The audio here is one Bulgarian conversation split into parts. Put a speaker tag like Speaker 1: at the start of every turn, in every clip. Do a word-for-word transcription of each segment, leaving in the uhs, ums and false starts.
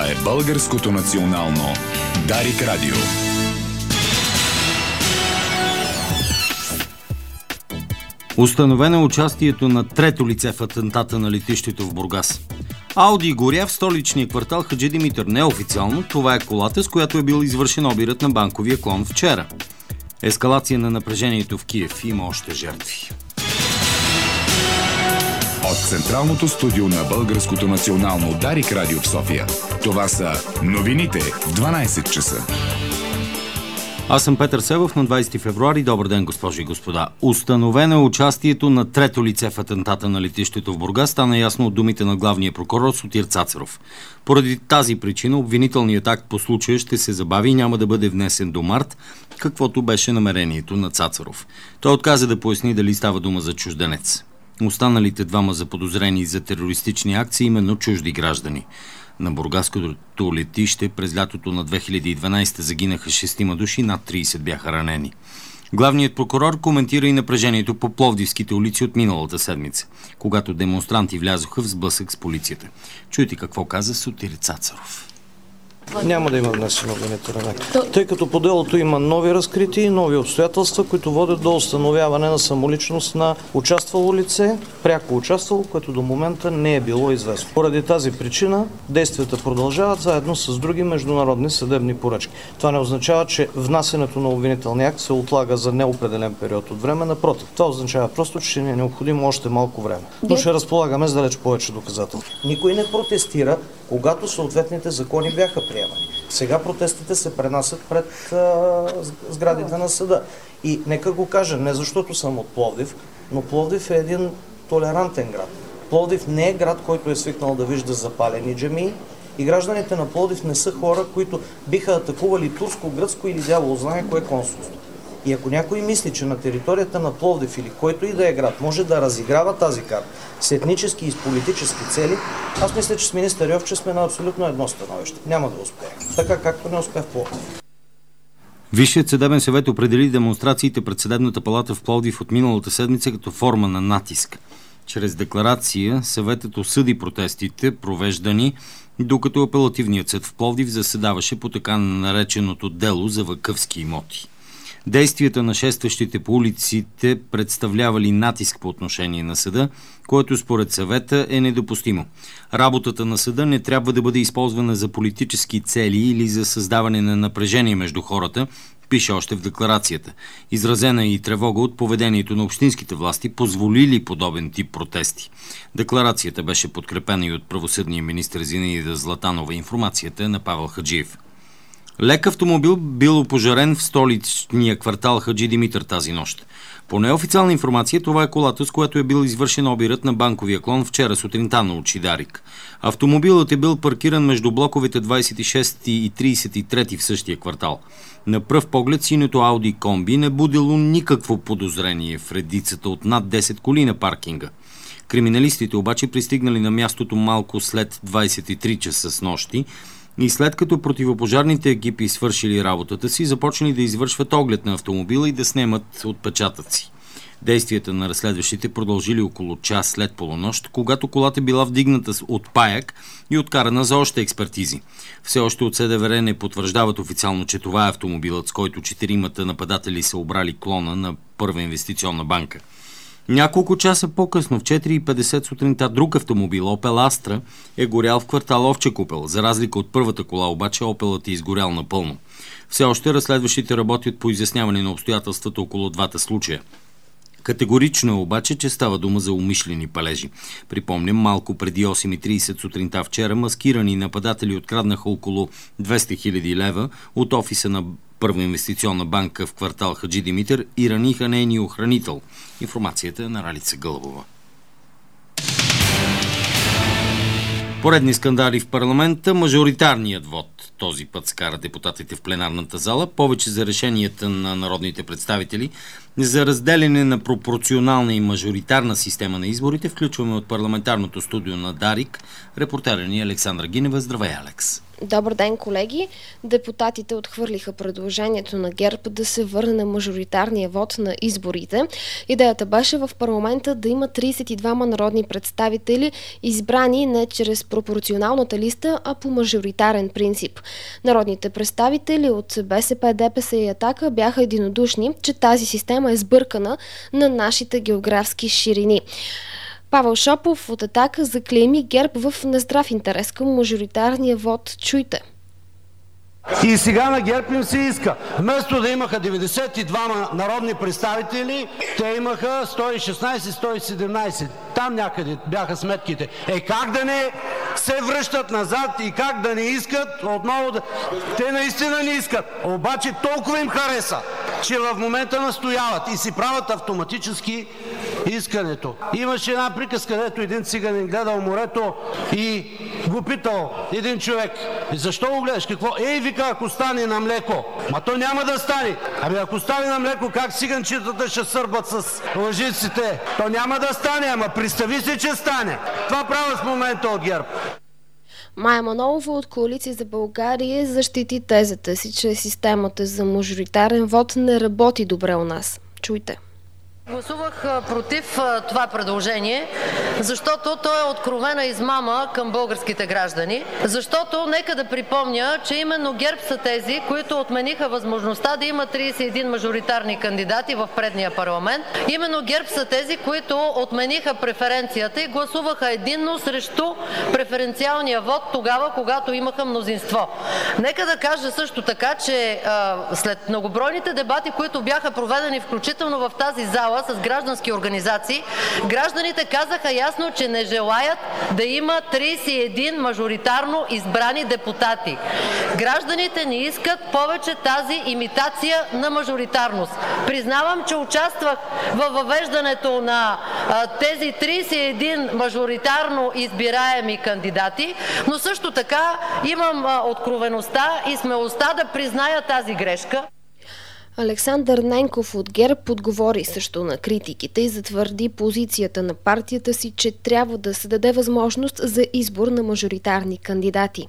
Speaker 1: Това е Българското национално Дарик Радио.
Speaker 2: Установено участието на трето лице в атентата на летището в Бургас. Ауди горя в столичния квартал Хаджи Димитър. Неофициално това е колата, с която е бил извършен обирът на банковия клон вчера. Ескалация на напрежението в Киев. Има още жертви.
Speaker 1: От централното студио на Българското национално Дарик Радио в София. Това са новините в дванайсет часа.
Speaker 2: Аз съм Петър Севов на двайсети февруари. Добър ден, госпожи и господа. Установено е участието на трето лице в атентата на летището в Бургас. Стана ясно от думите на главния прокурор Сотир Цацаров. Поради тази причина обвинителният акт по случая ще се забави и няма да бъде внесен до март, каквото беше намерението на Цацаров. Той отказа да поясни дали става дума за чужденец. Останалите двама заподозрени за терористични акции именно чужди граждани. На бургаското летище през лятото на две хиляди и дванайсета загинаха шестима души, над трийсет бяха ранени. Главният прокурор коментира и напрежението по пловдивските улици от миналата седмица, когато демонстранти влязоха в сблъсък с полицията. Чуйте какво каза Сотир Цацаров.
Speaker 3: Няма да има внесен обвинителен акт, тъй като по делото има нови разкрития и нови обстоятелства, които водят до установяване на самоличност на участвало лице, пряко участвало, което до момента не е било известно. Поради тази причина действията продължават заедно с други международни съдебни поръчки. Това не означава, че внасянето на обвинителния акт се отлага за неопределен период от време. Напротив, това означава просто, че не е необходимо още малко време. Но ще разполагаме с далеч повече доказателства. Никой не протестира, когато съответните закони бяха приемани. Сега протестите се пренасят пред а, сградите на съда. И нека го кажа, не защото съм от Пловдив, но Пловдив е един толерантен град. Пловдив не е град, който е свикнал да вижда запалени джамии, и гражданите на Пловдив не са хора, които биха атакували турско, гръцко или дявол знае кое консулство. И ако някой мисли, че на територията на Пловдив или който и да е град може да разиграва тази карта с етнически и с политически цели, аз мисля, че с министър Йовчев сме на абсолютно едно становище. Няма да успее. Така както не успее в Пловдив.
Speaker 2: Висшият съдебен съвет определи демонстрациите пред Съдебната палата в Пловдив от миналата седмица като форма на натиск. Чрез декларация съветът осъди протестите, провеждани, докато апелативният съд в Пловдив заседаваше по така нареченото дело за вакъфски имоти. Действията на шестващите по улиците представлявали натиск по отношение на съда, което според съвета е недопустимо. Работата на съда не трябва да бъде използвана за политически цели или за създаване на напрежение между хората, пише още в декларацията. Изразена е и тревога от поведението на общинските власти, позволили подобен тип протести. Декларацията беше подкрепена и от правосъдния министър Зинаида Златанова. Информацията е на Павел Хаджиев. Лек автомобил бил опожарен в столичния квартал Хаджи Димитър тази нощ. По неофициална информация, това е колата, с която е бил извършен обирът на банковия клон вчера сутринта на очи Дарик. Автомобилът е бил паркиран между блоковете двайсет и шести и трийсет и трети в същия квартал. На пръв поглед синето Ауди комби не будило никакво подозрение в редицата от над десет коли на паркинга. Криминалистите обаче пристигнали на мястото малко след двайсет и три часа с нощи, и след като противопожарните екипи свършили работата си, започнали да извършват оглед на автомобила и да снемат отпечатъци. Действията на разследващите продължили около час след полунощ, когато колата била вдигната от паяк и откарана за още експертизи. Все още от СДВР не потвърждават официално, че това е автомобилът, с който четиримата нападатели са обрали клона на Първа инвестиционна банка. Няколко часа по-късно, в четири и петдесет сутринта, друг автомобил, Опел Астра, е горял в квартал Овча купел. За разлика от първата кола, обаче, Опелът е изгорял напълно. Все още разследващите работят по изясняване на обстоятелствата около двата случая. Категорично е обаче, че става дума за умишлени палежи. Припомням, малко преди осем и трийсет сутринта вчера маскирани нападатели откраднаха около двеста хиляди лева от офиса на Първа инвестиционна банка в квартал Хаджи Димитър и раниха нейния охранител. Информацията е на Ралица Гълъбова. Поредни скандали в парламента, мажоритарният вод този път скара депутатите в пленарната зала. Повече за решенията на народните представители За разделяне на пропорционална и мажоритарна система на изборите включваме от парламентарното студио на Дарик репортера ни Александра Гинева. Здравей, Алекс!
Speaker 4: Добър ден, колеги! Депутатите отхвърлиха предложението на ГЕРБ да се върне на мажоритарния вод на изборите. Идеята беше в парламента да има тридесет и двама народни представители, избрани не чрез пропорционалната листа, а по мажоритарен принцип. Народните представители от БСП, ДПС и Атака бяха единодушни, че тази система е сбъркана на нашите географски ширини. Павел Шопов от Атака заклейми ГЕРБ в нездрав интерес към мажоритарния вод. Чуйте.
Speaker 5: И сега на ГЕРБ им се иска. Вместо да имаха деветдесет и двама народни представители, те имаха сто и шестнадесет - сто и седемнадесет. Там някъде бяха сметките. Е, как да не се връщат назад и как да не искат отново да... Те наистина не искат. Обаче толкова им хареса, че в момента настояват и си правят автоматически искането. Имаше една приказка, където един циганин гледал морето и го питал един човек: защо го гледаш? Какво? Ей, вика, ако стане на млеко. Ма то няма да стане. Ами ако стане на млеко, как циганчетата ще сърбат с лъжиците? То няма да стане, ама представи се, че стане. Това правят в момента от ГЕРБ.
Speaker 4: Мая Манолова от Коалиция за България защити тезата си, че системата за мажоритарен вод не работи добре у нас. Чуйте.
Speaker 6: Гласувах против това предложение, защото то е откровена измама към българските граждани. Защото, нека да припомня, че именно ГЕРБ са тези, които отмениха възможността да има тридесет и един мажоритарни кандидати в предния парламент. Именно ГЕРБ са тези, които отмениха преференцията и гласуваха единно срещу преференциалния вод тогава, когато имаха мнозинство. Нека да кажа също така, че а, след многобройните дебати, които бяха проведени включително в тази зала, с граждански организации, гражданите казаха ясно, че не желаят да има тридесет и един мажоритарно избрани депутати. Гражданите не искат повече тази имитация на мажоритарност. Признавам, че участвах във въвеждането на а, тези тридесет и един мажоритарно избираеми кандидати, но също така имам а, откровеността и смелостта да призная тази грешка.
Speaker 4: Александър Ненков от ГЕРБ отговори също на критиките и затвърди позицията на партията си, че трябва да се даде възможност за избор на мажоритарни кандидати.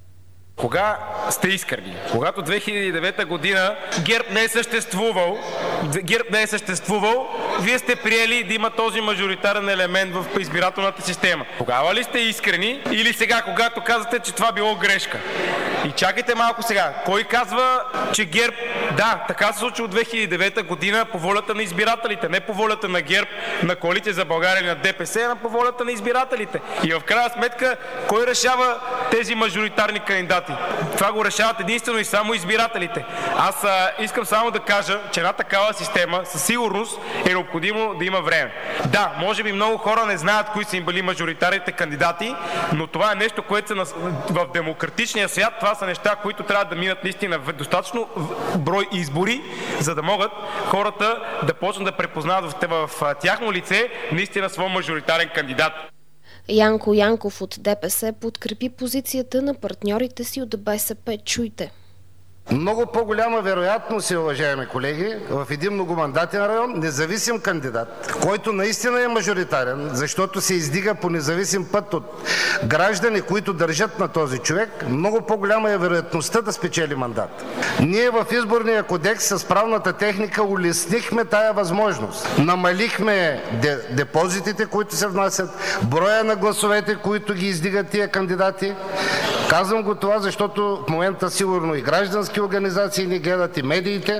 Speaker 7: Кога сте искрени? Когато две хиляди и девета година ГЕРБ не е съществувал, ГЕРБ не е съществувал, вие сте приели да има този мажоритарен елемент в избирателната система. Тогава ли сте искрени или сега, когато казвате, че това било грешка? И чакайте малко сега. Кой казва, че ГЕРБ... Да, така се случи от две хиляди и девета година по волята на избирателите. Не по волята на ГЕРБ, на Коалиция за България или на ДПС, а по волята на избирателите. И в крайна сметка, кой решава тези мажоритарни кандидати? Това го решават единствено и само избирателите. Аз а, искам само да кажа, че една такава система със сигурност е необходимо да има време. Да, може би много хора не знаят кои са им били мажоритарните кандидати, но това е нещо, което са в демократичния свят. Това са неща, които трябва да минат наистина в достатъчно брой избори, за да могат хората да почнат да препознават в, в тяхно лице наистина свой мажоритарен кандидат.
Speaker 4: Янко Янков от ДПС подкрепи позицията на партньорите си от БСП. Чуйте.
Speaker 5: Много по-голяма вероятност е, уважаеми колеги, в един многомандатен район независим кандидат, който наистина е мажоритарен, защото се издига по независим път от граждани, които държат на този човек, много по-голяма е вероятността да спечели мандат. Ние в изборния кодекс с правната техника улеснихме тая възможност. Намалихме депозитите, които се внасят, броя на гласовете, които ги издигат тия кандидати. Казвам го това, защото в момента сигурно и граждански организации ни гледат, и медиите.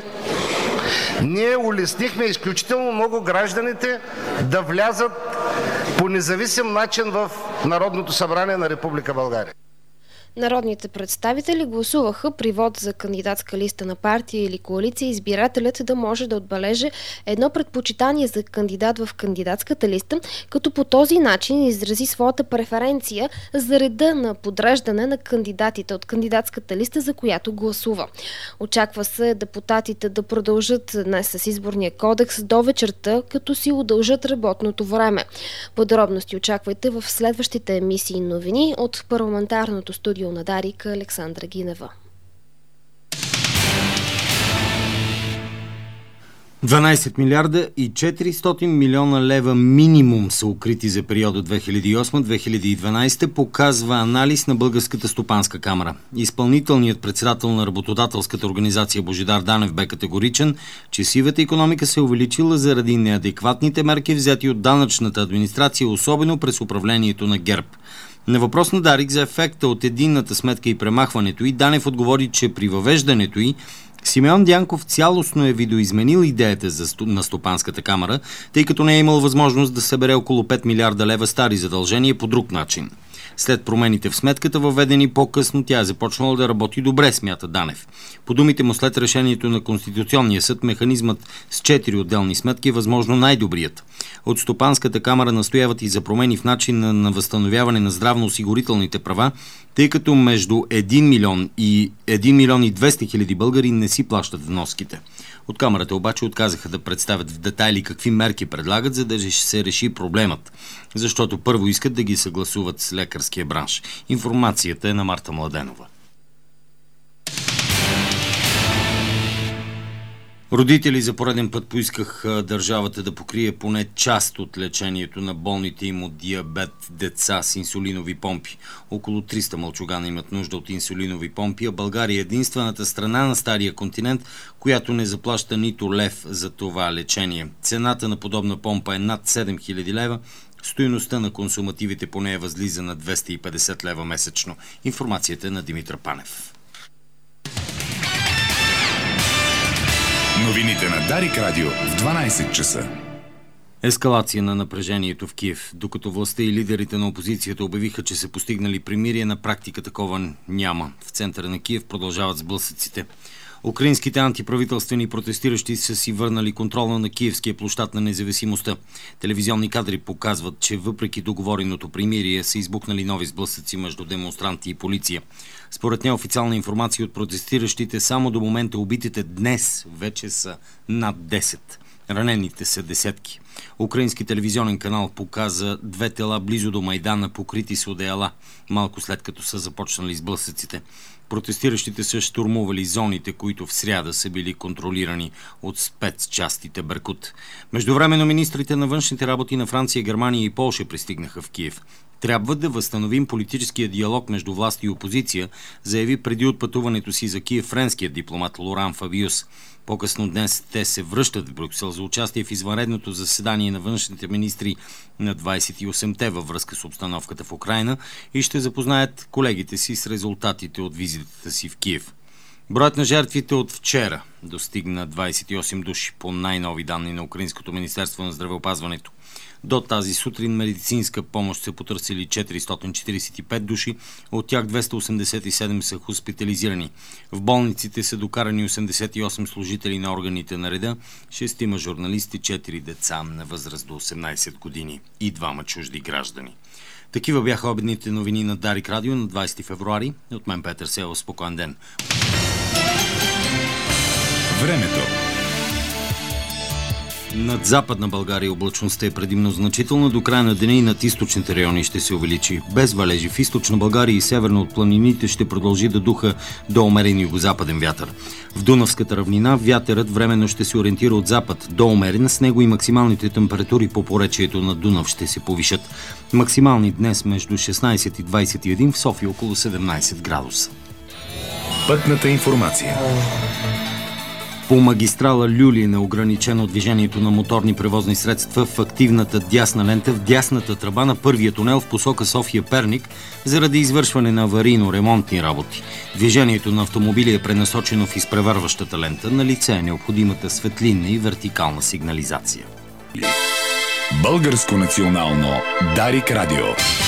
Speaker 5: Ние улеснихме изключително много гражданите да влязат по независим начин в Народното събрание на Република България.
Speaker 4: Народните представители гласуваха при вод за кандидатска листа на партия или коалиция избирателят да може да отбележи едно предпочитание за кандидат в кандидатската листа, като по този начин изрази своята преференция за реда на подреждане на кандидатите от кандидатската листа, за която гласува. Очаква се депутатите да продължат днес с изборния кодекс до вечерта, като си удължат работното време. Подробности очаквайте в следващите емисии новини от парламентарното студио на Дарик, Александра Гинева.
Speaker 2: дванайсет милиарда и четиристотин милиона лева минимум са укрити за периода две хиляди и осма до две хиляди и дванайсета, показва анализ на Българската стопанска камара. Изпълнителният председател на работодателската организация Божидар Данев бе категоричен, че сивата икономика се е увеличила заради неадекватните мерки, взети от данъчната администрация, особено през управлението на ГЕРБ. На въпрос на Дарик за ефекта от единната сметка и премахването й, Данев отговори, че при въвеждането й Симеон Дянков цялостно е видоизменил идеята за, на Стопанската камара, тъй като не е имал възможност да събере около пет милиарда лева стари задължения по друг начин. След промените в сметката, въведени по-късно, тя е започнала да работи добре, смята Данев. По думите му, след решението на Конституционния съд, механизмът с четири отделни сметки е възможно най-добрият. От Стопанската камара настояват и за промени в начина на възстановяване на здравноосигурителните права, тъй като между един милион и един милион и двеста хиляди българи не си плащат вноските. От камарата обаче отказаха да представят в детайли какви мерки предлагат, за да се реши проблемът. Защото първо искат да ги съгласуват с лекарския бранш. Информацията е на Марта Младенова. Родители за пореден път поискаха държавата да покрие поне част от лечението на болните им от диабет деца с инсулинови помпи. Около триста мълчугана имат нужда от инсулинови помпи, а България е единствената страна на стария континент, която не заплаща нито лев за това лечение. Цената на подобна помпа е над седем хиляди лева. Стойността на консумативите по нея възлиза на двеста и петдесет лева месечно. Информацията е на Димитър Панев.
Speaker 1: Новините на Дарик Радио в дванайсет часа.
Speaker 2: Ескалация на напрежението в Киев. Докато властта и лидерите на опозицията обявиха, че са постигнали примирие, на практика такова няма. В центъра на Киев продължават сблъсъците. Украинските антиправителствени протестиращи са си върнали контрола на Киевския площад на независимостта. Телевизионни кадри показват, че въпреки договореното примирие са избухнали нови сблъсъци между демонстранти и полиция. Според неофициална информация от протестиращите, само до момента убитите днес вече са над десет. Ранените са десетки. Украински телевизионен канал показа две тела близо до Майдана, покрити с одеяла, малко след като са започнали сблъсъците. Протестиращите са щурмували зоните, които в сряда са били контролирани от спецчастите Беркут. Междувременно министрите на външните работи на Франция, Германия и Полша пристигнаха в Киев. Трябва да възстановим политическия диалог между власт и опозиция, заяви преди отпътуването си за Киев френският дипломат Лоран Фабиус. По-късно днес те се връщат в Брюксел за участие в извънредното заседание на външните министри на двайсет и осемте във връзка с обстановката в Украйна и ще запознаят колегите си с резултатите от визитата си в Киев. Броят на жертвите от вчера достигна двайсет и осем души по най-нови данни на Украинското министерство на здравеопазването. До тази сутрин медицинска помощ са потърсили четиристотин четирийсет и пет души, от тях двеста осемдесет и седем са хоспитализирани. В болниците са докарани осемдесет и осем служители на органите на реда, шестима журналисти, четири деца на възраст до осемнайсет години и двама чужди граждани. Такива бяха обедните новини на Дарик Радио на двайсети февруари. От мен Петър Селов, спокоен ден.
Speaker 1: Времето.
Speaker 2: Над Западна България облачността е предимно значителна. До края на деня и над източните райони ще се увеличи. Без валежи в източна България и северно от планините ще продължи да духа до умерен югозападен вятър. В Дунавската равнина вятърът временно ще се ориентира от запад до умерен. С него и максималните температури по поречието на Дунав ще се повишат. Максимални днес между шестнайсет и двайсет и един, в София около седемнайсет градуса.
Speaker 1: Пътната информация.
Speaker 2: По магистрала Люлин е ограничено движението на моторни превозни средства в активната дясна лента в дясната тръба на първия тунел в посока София-Перник заради извършване на аварийно-ремонтни работи. Движението на автомобили е пренасочено в изпреварващата лента. На лице е необходимата светлинна и вертикална сигнализация.
Speaker 1: Българско национално Дарик Радио.